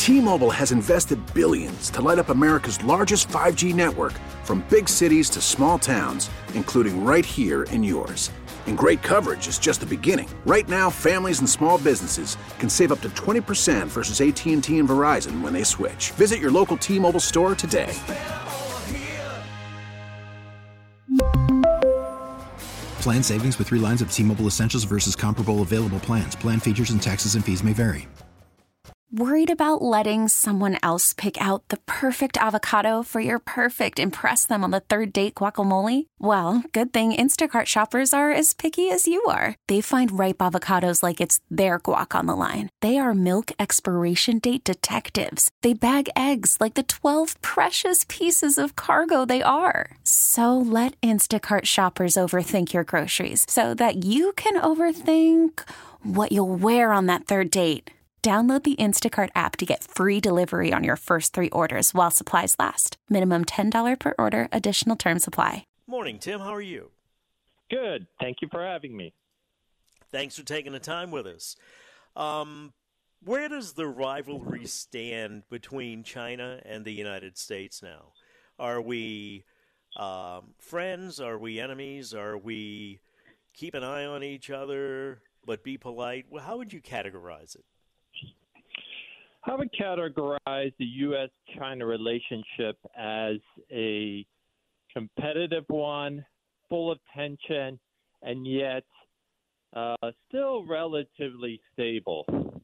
T-Mobile has invested billions to light up America's largest 5G network, from big cities to small towns, including right here in yours. And great coverage is just the beginning. Right now, families and small businesses can save up to 20% versus AT&T and Verizon when they switch. Visit your local T-Mobile store today. Plan savings with 3 lines of T-Mobile Essentials versus comparable available plans. Plan features and taxes and fees may vary. Worried about letting someone else pick out the perfect avocado for your perfect impress them on the third date guacamole? Well, good thing Instacart shoppers are as picky as you are. They find ripe avocados like it's their guac on the line. They are milk expiration date detectives. They bag eggs like the 12 precious pieces of cargo they are. So let Instacart shoppers overthink your groceries so that you can overthink what you'll wear on that third date. Download the Instacart app to get free delivery on your first 3 orders while supplies last. Minimum $10 per order. Additional terms apply. Morning, Tim. How are you? Good. Thank you for having me. Thanks for taking the time with us. Where does the rivalry stand between China and the United States now? Are we friends? Are we enemies? Are we keep an eye on each other but be polite? Well, how would you categorize it? I would categorize the U.S.-China relationship as a competitive one, full of tension, and yet still relatively stable.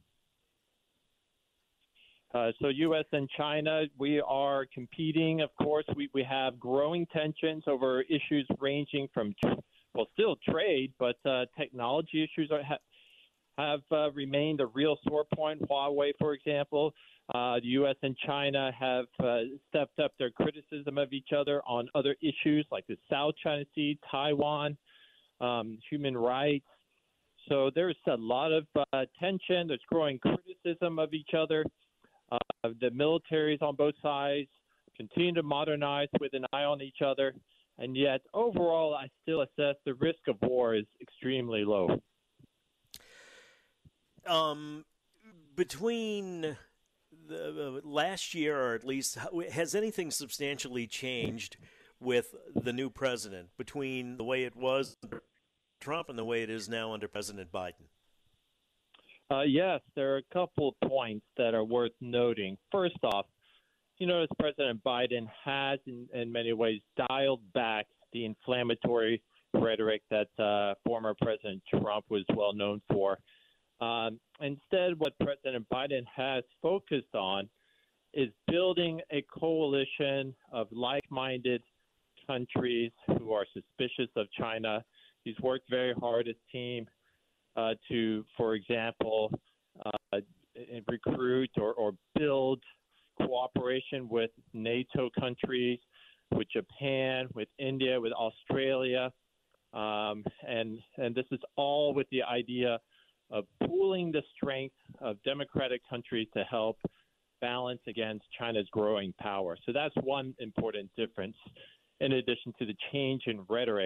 So U.S. and China, we are competing. Of course, we have growing tensions over issues ranging from, still trade, but technology issues have remained a real sore point. Huawei, for example, the U.S. and China have stepped up their criticism of each other on other issues like the South China Sea, Taiwan, human rights. So there's a lot of tension. There's growing criticism of each other. The militaries on both sides continue to modernize with an eye on each other. And yet, overall, I still assess the risk of war is extremely low. Between the last year, or at least, has anything substantially changed with the new president between the way it was under Trump and the way it is now under President Biden? Yes, there are a couple of points that are worth noting. First off, you notice President Biden has, in many ways, dialed back the inflammatory rhetoric that former President Trump was well known for. Instead, what President Biden has focused on is building a coalition of like-minded countries who are suspicious of China. He's worked very hard, his team, to, for example, recruit or build cooperation with NATO countries, with Japan, with India, with Australia. And this is all with the idea of pooling the strength of democratic countries to help balance against China's growing power. So that's one important difference, in addition to the change in rhetoric.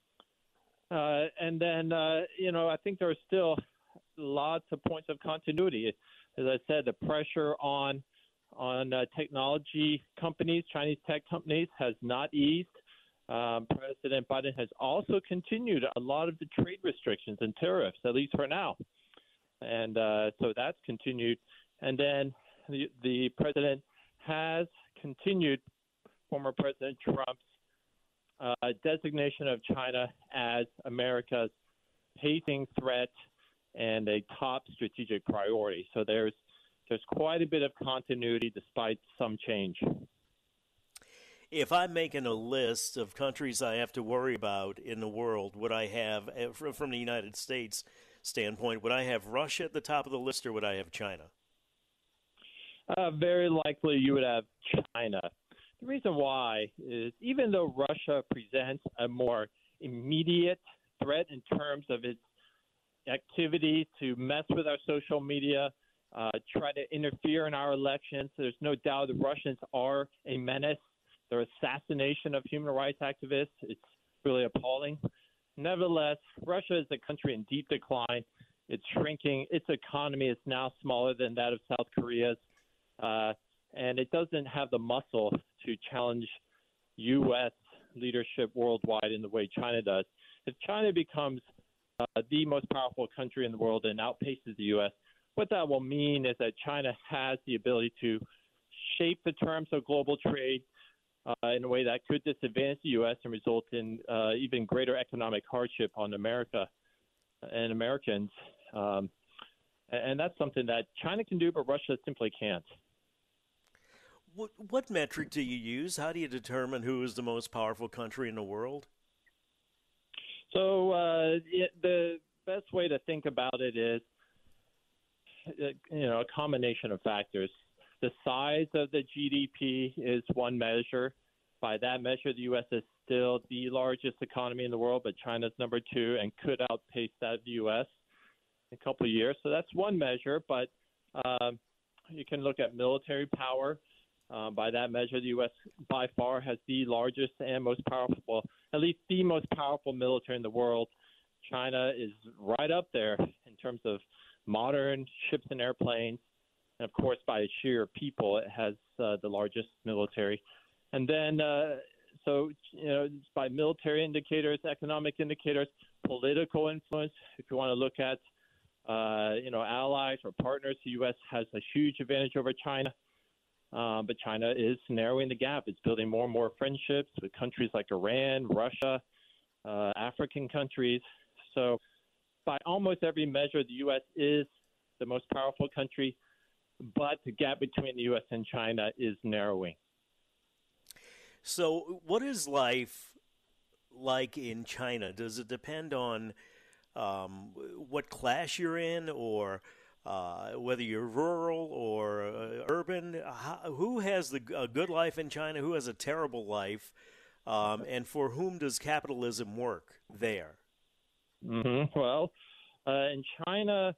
And then, I think there are still lots of points of continuity. As I said, the pressure on technology companies, Chinese tech companies, has not eased. President Biden has also continued a lot of the trade restrictions and tariffs, at least for now. And so that's continued. And then the president has continued former President Trump's designation of China as America's pacing threat and a top strategic priority. So there's quite a bit of continuity despite some change. If I'm making a list of countries I have to worry about in the world, would I have, from the United States standpoint, would I have Russia at the top of the list, or would I have China? Very likely you would have China. The reason why is even though Russia presents a more immediate threat in terms of its activity to mess with our social media, try to interfere in our elections, there's no doubt the Russians are a menace. Their assassination of human rights activists, it's really appalling. Nevertheless, Russia is a country in deep decline. It's shrinking. Its economy is now smaller than that of South Korea's. and it doesn't have the muscle to challenge U.S. leadership worldwide in the way China does. If China becomes the most powerful country in the world and outpaces the U.S., what that will mean is that China has the ability to shape the terms of global trade in a way that could disadvantage the U.S. and result in even greater economic hardship on America and Americans. And that's something that China can do, but Russia simply can't. What metric do you use? How do you determine who is the most powerful country in the world? So the best way to think about it is, a combination of factors. The size of the GDP is one measure. By that measure, the U.S. is still the largest economy in the world, but China's number two and could outpace that of the U.S. in a couple of years. So that's one measure, but you can look at military power. By that measure, the U.S. by far has the largest and most powerful, at least the most powerful military in the world. China is right up there in terms of modern ships and airplanes. And, of course, by sheer people, it has the largest military. And then, by military indicators, economic indicators, political influence, if you want to look at, allies or partners, the U.S. has a huge advantage over China. But China is narrowing the gap. It's building more and more friendships with countries like Iran, Russia, African countries. So by almost every measure, the U.S. is the most powerful country, but the gap between the U.S. and China is narrowing. So what is life like in China? Does it depend on what class you're in or whether you're rural or urban? Who has a good life in China? Who has a terrible life? And for whom does capitalism work there? Mm-hmm. Well, in China,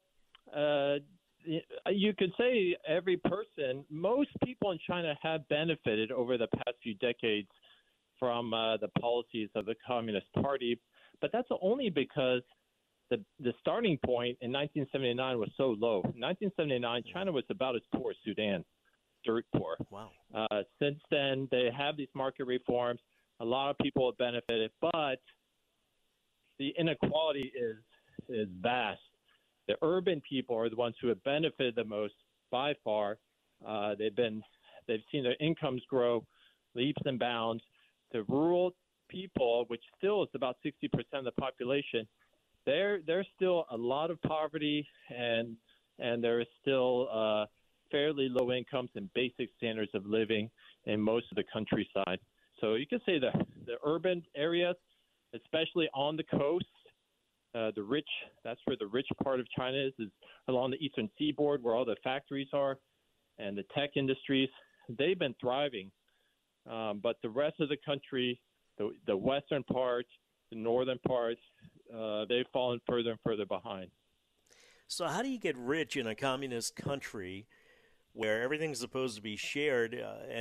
you could say every person, most people in China have benefited over the past few decades from the policies of the Communist Party. But that's only because the starting point in 1979 was so low. In 1979, China was about as poor as Sudan, dirt poor. Wow. Since then, they have these market reforms. A lot of people have benefited, but the inequality is vast. The urban people are the ones who have benefited the most by far. They've seen their incomes grow leaps and bounds. The rural people, which still is about 60% of the population, there's still a lot of poverty and there is still fairly low incomes and basic standards of living in most of the countryside. So you can say the urban areas, especially on the coast, that's where the rich part of China is along the eastern seaboard where all the factories are and the tech industries. They've been thriving. But the rest of the country, the western part, the northern part, they've fallen further and further behind. So how do you get rich in a communist country where everything's supposed to be shared?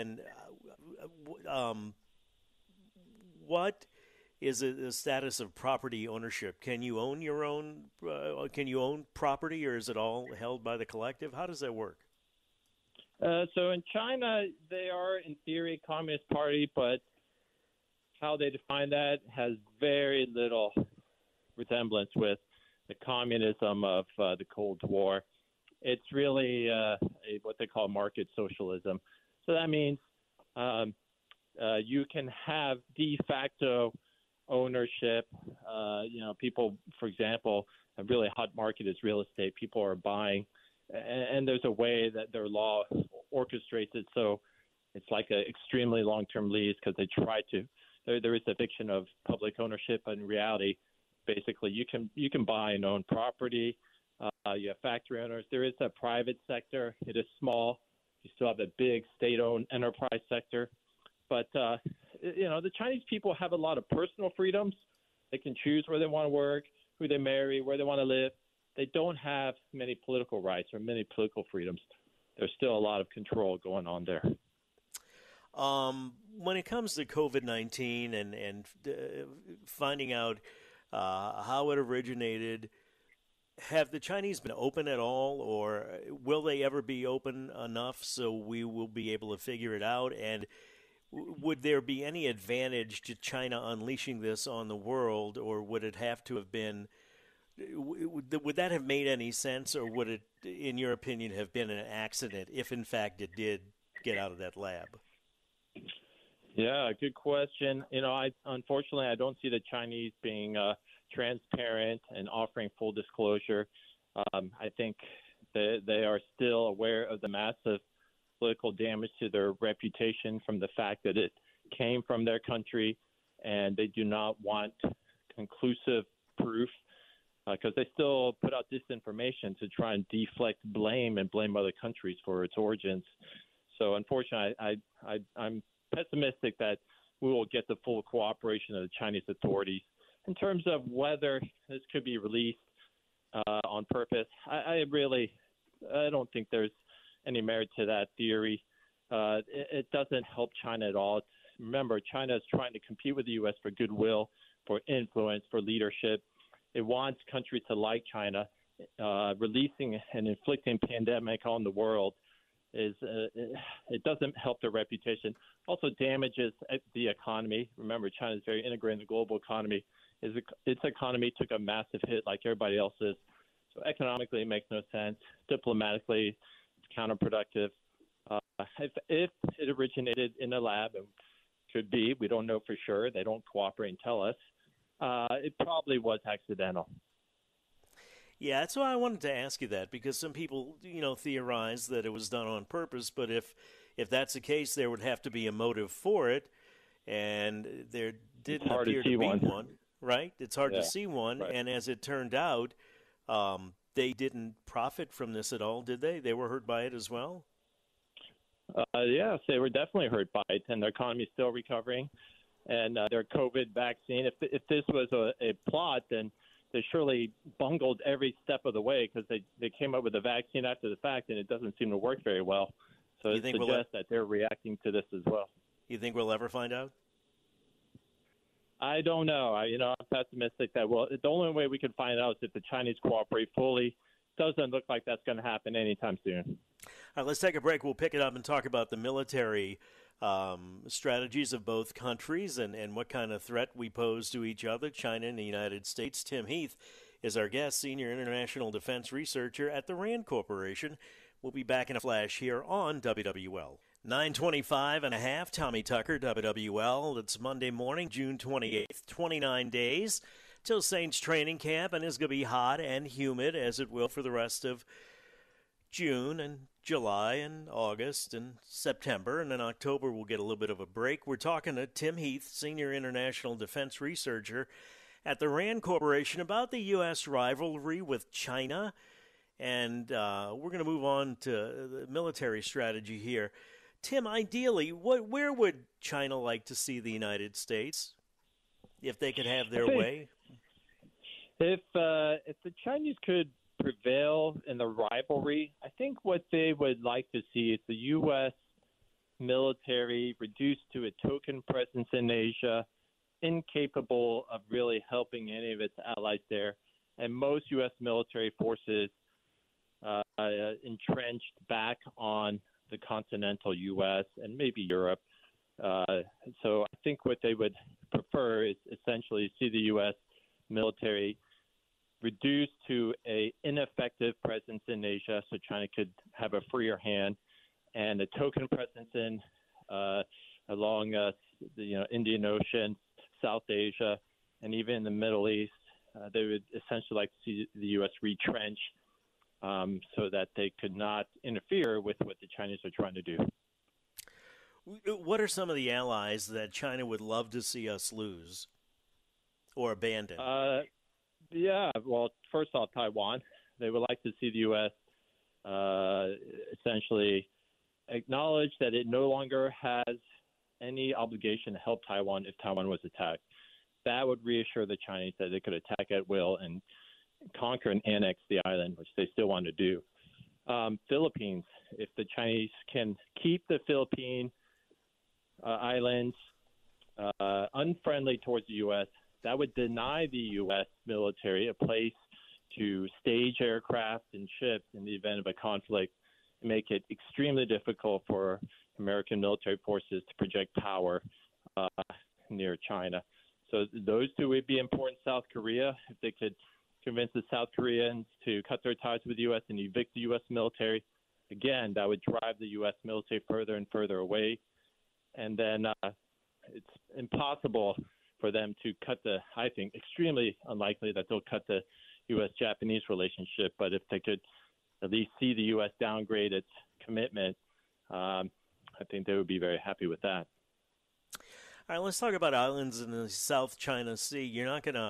What is the status of property ownership? Can you own your own? Can you own property, or is it all held by the collective? How does that work? So in China, they are in theory a communist party, but how they define that has very little resemblance with the communism of the Cold War. It's really what they call market socialism. So that means you can have de facto ownership. People, for example, a really hot market is real estate. People are buying, and there's a way that their law orchestrates it so it's like an extremely long-term lease because they try to. There is a fiction of public ownership, but in reality, basically, you can buy and own property. You have factory owners. There is a private sector. It is small. You still have a big state-owned enterprise sector. But, the Chinese people have a lot of personal freedoms. They can choose where they want to work, who they marry, where they want to live. They don't have many political rights or many political freedoms. There's still a lot of control going on there. When it comes to COVID-19 and finding out how it originated, have the Chinese been open at all, or will they ever be open enough so we will be able to figure it out? And would there be any advantage to China unleashing this on the world, or would it have to have been? Would that have made any sense, or would it, in your opinion, have been an accident if, in fact, it did get out of that lab? Yeah, good question. Unfortunately, I don't see the Chinese being transparent and offering full disclosure. I think they are still aware of the massive political damage to their reputation from the fact that it came from their country, and they do not want conclusive proof because they still put out disinformation to try and deflect blame and blame other countries for its origins. So unfortunately, I'm pessimistic that we will get the full cooperation of the Chinese authorities. In terms of whether this could be released on purpose, I don't think there's any merit to that theory. It doesn't help China at all. Remember, China is trying to compete with the U.S. for goodwill, for influence, for leadership. It wants countries to like China. Releasing and inflicting pandemic on the world it doesn't help their reputation. Also damages the economy. Remember, China is very integrated in the global economy. Its economy took a massive hit like everybody else's. So economically, it makes no sense. Diplomatically, it's counterproductive. If it originated in a lab, and could be, we don't know for sure. They don't cooperate and tell us. It probably was accidental. Yeah, that's why I wanted to ask you that, because some people, theorize that it was done on purpose, but if that's the case, there would have to be a motive for it, and there didn't appear to be one, right? It's hard to see one, right. And as it turned out, they didn't profit from this at all, did they? They were hurt by it as well? Yes, they were definitely hurt by it, and their economy is still recovering, and their COVID vaccine, if this was a plot, then they surely bungled every step of the way because they came up with a vaccine after the fact, and it doesn't seem to work very well. So it suggests that they're reacting to this as well. You think we'll ever find out? I don't know. I'm pessimistic that the only way we can find out is if the Chinese cooperate fully. Doesn't look like that's going to happen anytime soon. All right, let's take a break. We'll pick it up and talk about the military strategies of both countries and what kind of threat we pose to each other, China and the United States. Tim Heath is our guest, Senior International Defense Researcher at the RAND Corporation. We'll be back in a flash here on WWL. 9:25.5, Tommy Tucker, WWL. It's Monday morning, June 28th, 29 days till Saints training camp, and it's going to be hot and humid, as it will for the rest of June and July and August and September, and then October we'll get a little bit of a break. We're talking to Tim Heath, Senior International Defense Researcher at the RAND Corporation, about the U.S. rivalry with China, and we're going to move on to the military strategy here. Tim, ideally, where would China like to see the United States if they could have their way? If the Chinese could prevail in the rivalry, I think what they would like to see is the U.S. military reduced to a token presence in Asia, incapable of really helping any of its allies there, and most U.S. military forces entrenched back on the continental U.S. and maybe Europe. So I think what they would prefer is essentially see the U.S. military reduced to a ineffective presence in Asia, so China could have a freer hand, and a token presence in along the Indian Ocean, South Asia, and even in the Middle East. They would essentially like to see the U.S. retrench so that they could not interfere with what the Chinese are trying to do. What are some of the allies that China would love to see us lose or abandon? Yeah, well, first off, Taiwan. They would like to see the U.S. Essentially acknowledge that it no longer has any obligation to help Taiwan if Taiwan was attacked. That would reassure the Chinese that they could attack at will and conquer and annex the island, which they still want to do. Philippines, if the Chinese can keep the Philippine islands unfriendly towards the U.S., that would deny the U.S. military a place to stage aircraft and ships in the event of a conflict, and make it extremely difficult for American military forces to project power near China. So those two would be important. South Korea, if they could convince the South Koreans to cut their ties with the U.S. and evict the U.S. military, again, that would drive the U.S. military further and further away. And then it's impossible for them to cut I think, extremely unlikely that they'll cut the U.S.-Japanese relationship. But if they could at least see the U.S. downgrade its commitment, I think they would be very happy with that. All right, let's talk about islands in the South China Sea. You're not going to,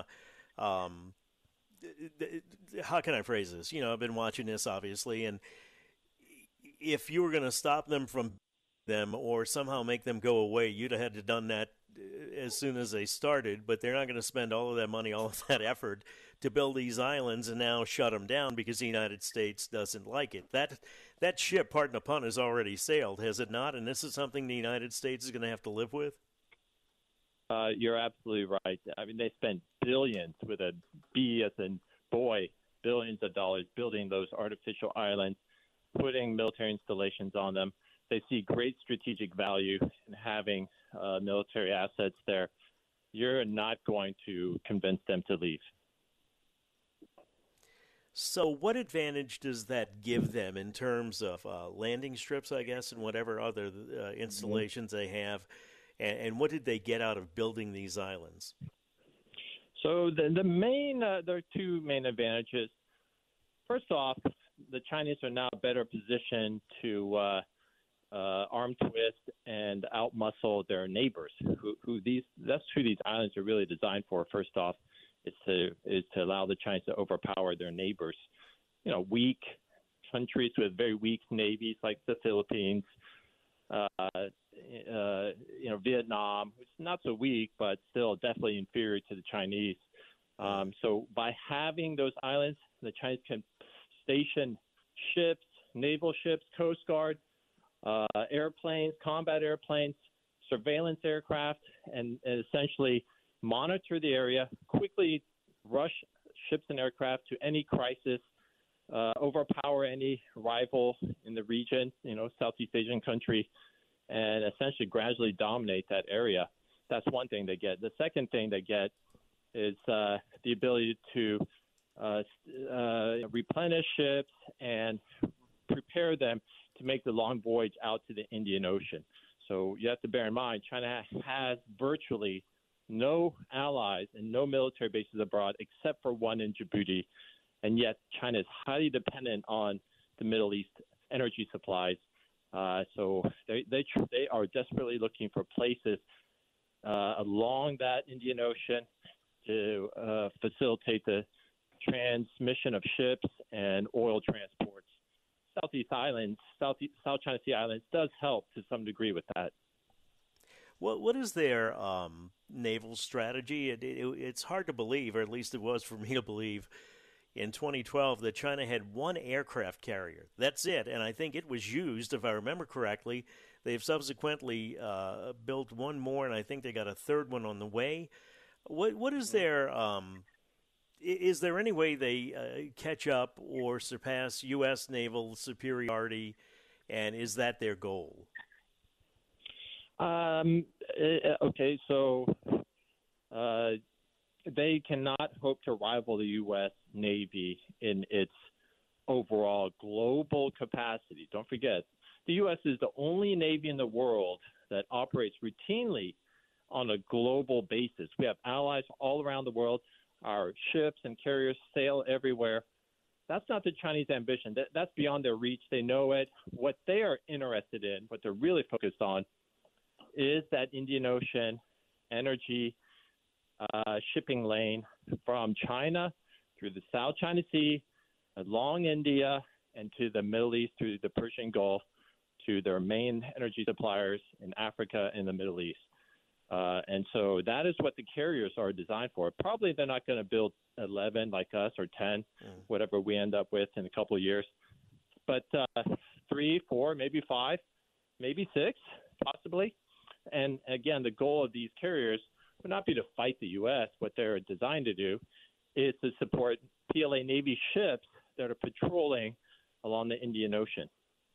how can I phrase this? I've been watching this, obviously, and if you were going to stop them from them or somehow make them go away, you'd have had to done that as soon as they started, but they're not going to spend all of that money, all of that effort to build these islands and now shut them down because the United States doesn't like it. That ship, pardon the pun, has already sailed, has it not? And this is something the United States is going to have to live with? You're absolutely right. I mean, they spent billions, with a B as in boy, billions of dollars building those artificial islands, putting military installations on them. They see great strategic value in having military assets there. You're not going to convince them to leave. So what advantage does that give them in terms of landing strips, I guess, and whatever other installations they have? And what did they get out of building these islands? So there are two main advantages. First off, the Chinese are now better positioned to arm twist and outmuscle their neighbors. That's who these islands are really designed for. First off, is to allow the Chinese to overpower their neighbors. Weak countries with very weak navies like the Philippines. Vietnam, which is not so weak, but still definitely inferior to the Chinese. So by having those islands, the Chinese can station ships, naval ships, Coast Guard, airplanes, combat airplanes, surveillance aircraft, and essentially monitor the area, quickly rush ships and aircraft to any crisis, overpower any rival in the region, Southeast Asian country, and essentially gradually dominate that area. That's one thing they get. The second thing they get is the ability to replenish ships and prepare them to make the long voyage out to the Indian Ocean. So you have to bear in mind, China has virtually no allies and no military bases abroad except for one in Djibouti, and yet China is highly dependent on the Middle East energy supplies. So they are desperately looking for places along that Indian Ocean to facilitate the transmission of ships and oil transports. South China Sea Islands does help to some degree with that. What is their naval strategy? It's hard to believe, or at least it was for me to believe, in 2012 that China had one aircraft carrier. That's it, and I think it was used, if I remember correctly. They've subsequently built one more, and I think they got a third one on the way. What is their is there any way they catch up or surpass U.S. naval superiority, and is that their goal? Okay, so they cannot hope to rival the U.S. Navy in its overall global capacity. Don't forget, the U.S. is the only Navy in the world that operates routinely on a global basis. We have allies all around the world. Our ships and carriers sail everywhere. That's not the Chinese ambition. That's beyond their reach. They know it. What they are interested in, what they're really focused on, is that Indian Ocean energy shipping lane from China through the South China Sea, along India, and to the Middle East through the Persian Gulf to their main energy suppliers in Africa and the Middle East. And so that is what the carriers are designed for. Probably they're not going to build 11 like us or 10, whatever we end up with in a couple of years. But 3, 4, maybe 5, maybe 6, possibly. And again, the goal of these carriers would not be to fight the U.S. What they're designed to do is to support PLA Navy ships that are patrolling along the Indian Ocean.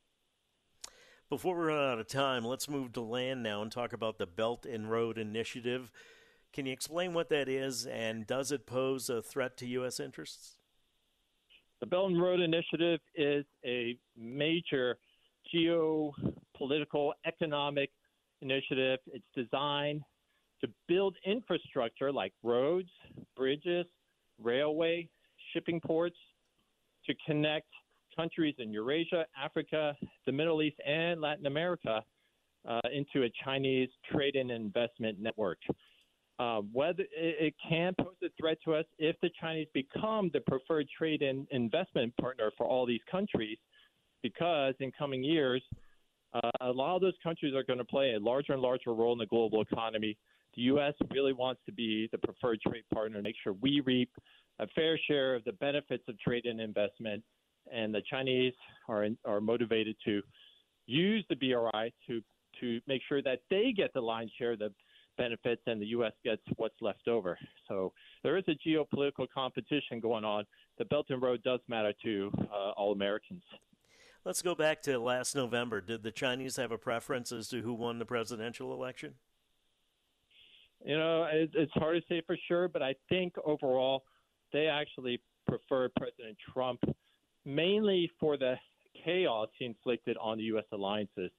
Before we run out of time, let's move to land now and talk about the Belt and Road Initiative. Can you explain what that is, and does it pose a threat to U.S. interests? The Belt and Road Initiative is a major geopolitical, economic initiative. It's designed to build infrastructure like roads, bridges, railway, shipping ports to connect countries in Eurasia, Africa, the Middle East, and Latin America into a Chinese trade and investment network. Whether it can pose a threat to us if the Chinese become the preferred trade and investment partner for all these countries, because in coming years, a lot of those countries are going to play a larger and larger role in the global economy. The U.S. really wants to be the preferred trade partner and make sure we reap a fair share of the benefits of trade and investment. And the Chinese are motivated to use the BRI to make sure that they get the lion's share of the benefits and the U.S. gets what's left over. So there is a geopolitical competition going on. The Belt and Road does matter to all Americans. Let's go back to last November. Did the Chinese have a preference as to who won the presidential election? You know, it's hard to say for sure, but I think overall they actually prefer President Trump, mainly for the chaos he inflicted on the U.S. alliances.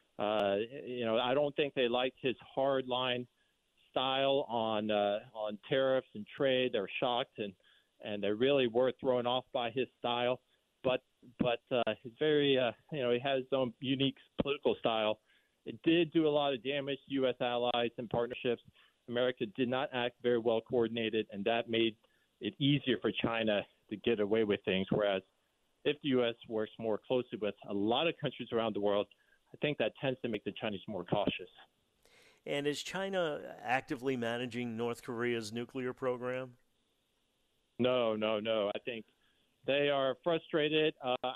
I don't think they liked his hardline style on tariffs and trade. They're shocked and they really were thrown off by his style. But he's very, he has his own unique political style. It did do a lot of damage to U.S. allies and partnerships. America did not act very well coordinated, and that made it easier for China to get away with things. Whereas if the U.S. works more closely with a lot of countries around the world, I think that tends to make the Chinese more cautious. And is China actively managing North Korea's nuclear program? No. I think they are frustrated.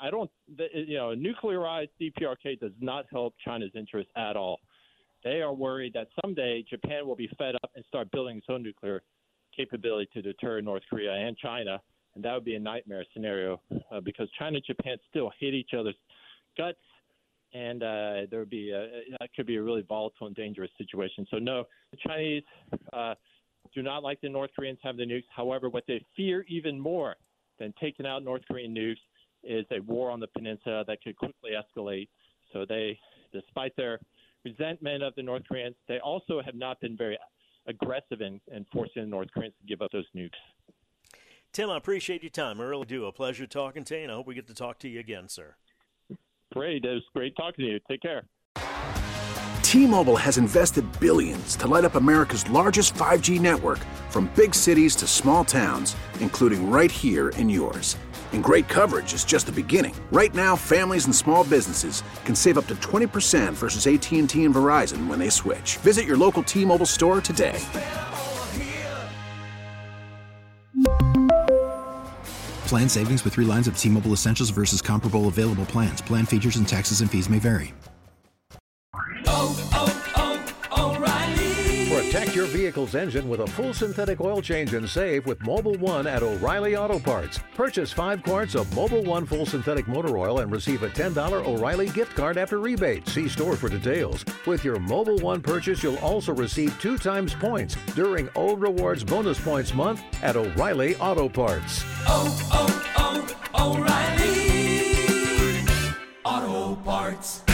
Nuclearized DPRK does not help China's interests at all. They are worried that someday Japan will be fed up and start building its own nuclear capability to deter North Korea and China, and that would be a nightmare scenario because China and Japan still hate each other's guts, and that could be a really volatile and dangerous situation. So no, the Chinese do not like the North Koreans having the nukes. However, what they fear even more than taking out North Korean nukes is a war on the peninsula that could quickly escalate. So they, despite their resentment of the North Koreans, they also have not been very aggressive in forcing the North Koreans to give up those nukes. Tim, I appreciate your time. I really do. A pleasure talking to you, and I hope we get to talk to you again, sir. Great. It was great talking to you. Take care. T-Mobile has invested billions to light up America's largest 5G network, from big cities to small towns, including right here in yours. And great coverage is just the beginning. Right now, families and small businesses can save up to 20% versus AT&T and Verizon when they switch. Visit your local T-Mobile store today. Plan savings with 3 lines of T-Mobile Essentials versus comparable available plans. Plan features and taxes and fees may vary. O'Reilly. Protect your vehicle's engine with a full synthetic oil change and save with Mobil 1 at O'Reilly Auto Parts. Purchase 5 quarts of Mobil 1 full synthetic motor oil and receive a $10 O'Reilly gift card after rebate. See store for details. With your Mobil 1 purchase, you'll also receive 2 times points during O Rewards Bonus Points Month at O'Reilly Auto Parts. O'Reilly Auto Parts.